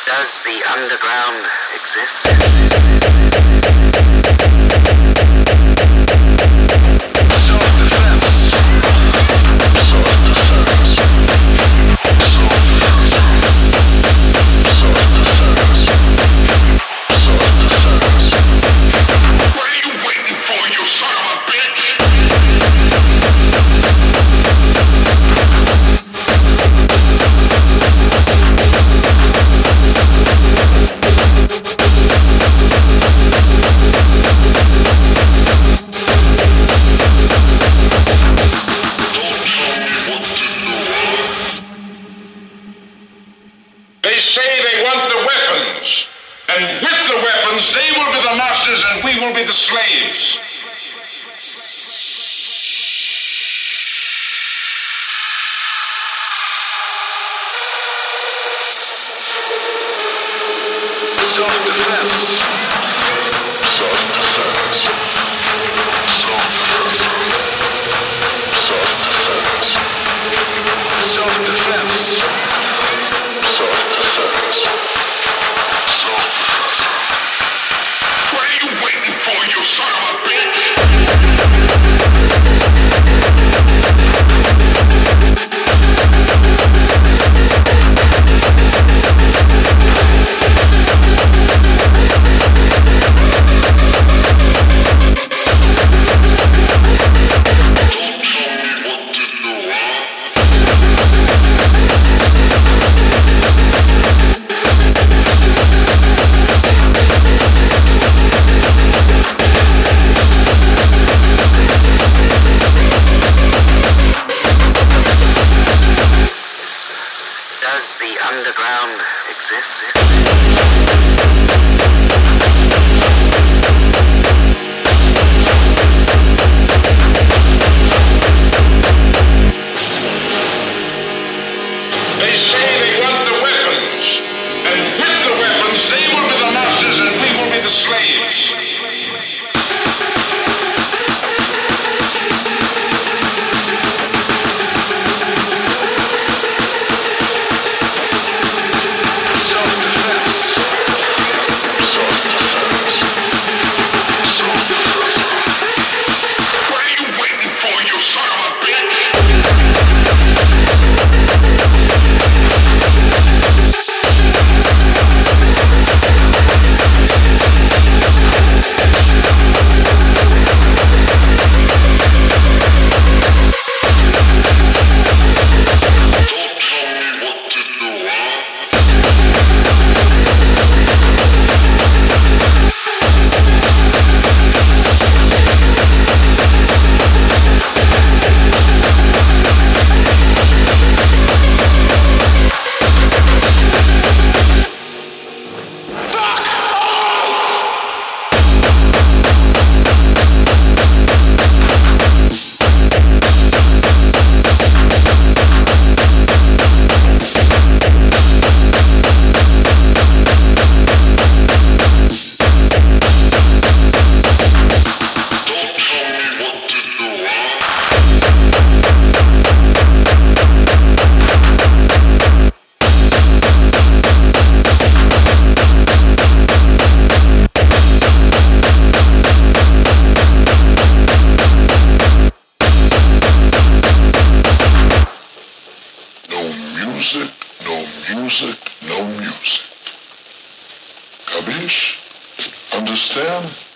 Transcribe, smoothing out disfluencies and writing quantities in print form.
Does the underground exist? They say they want the weapons, and with the weapons they will be the masters and we will be the slaves. Self-defense. Self-defense. Self-defense. Self-defense. Self-defense. Self-defense. Self-defense. What are you waiting for, you son of a bitch? Does the underground exist? They say they want the weapons, and with the weapons they will be the masters and we will be the slaves. Music, no music. Capiche? Understand?